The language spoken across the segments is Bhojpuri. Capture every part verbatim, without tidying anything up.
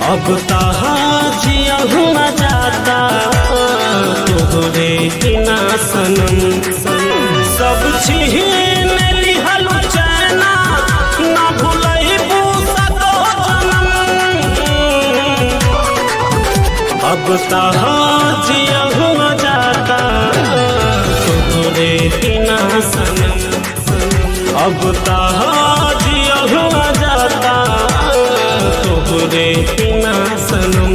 अब जियहू न जाता तोहरे बिना सनम। सब छीन लिहल चैना ना भुलैबू सतो जनम। अब जियहू न जाता तोहरे बिना सनम। अब जियहू न जाता तोहरे बिना सनम।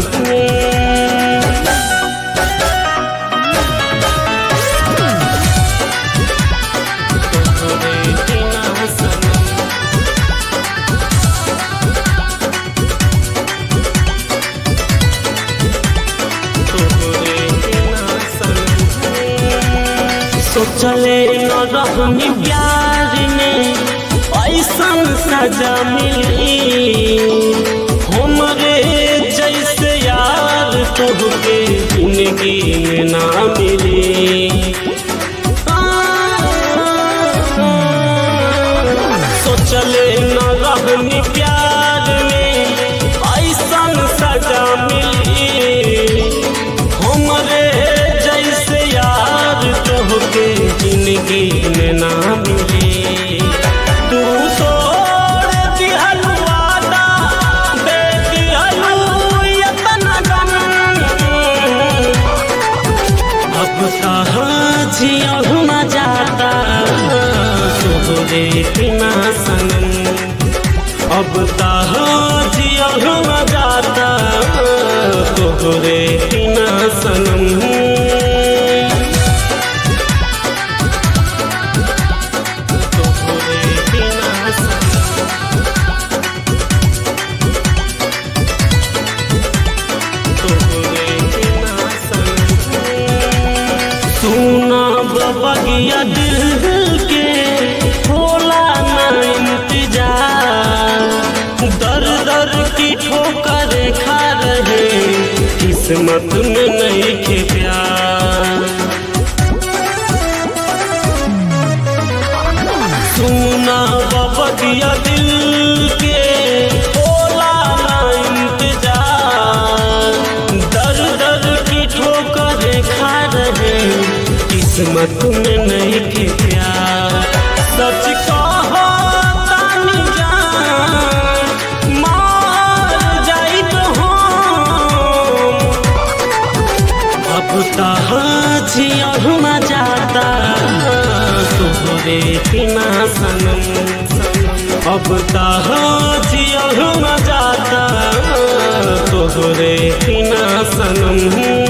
सोचले न रहनी प्यार में ऐसन सजा मिली। हमरे जैसे यार तुहके जिंदगी में ना मिली। सोचले न रहनी प्यार में ऐसन सजा मिली। हमरे जैसे यार तुहके जिंदगी में ना मिली। तू तोड़ दिहल वादा दे दिहलू यतना गम। अब जियहू न जाता तोहरे बिना सनम। अब जियहू न जाता तोहरे बिना सनम। सुना बगिया दिल के होला ना इंतजार। दर दर की ठोकर खा रहे किस्मत में नहीं के प्यार। सुना बगिया दिल के होला ना इंतजार। दर दर की ठोकर खा रहे किस्मत में नहीं के प्यार। सच कहो तानी जान मार जाई तो हम। अब जियहू न जाता तोहरे बिना सनम। अब जियहू न जाता तोहरे बिना सनम।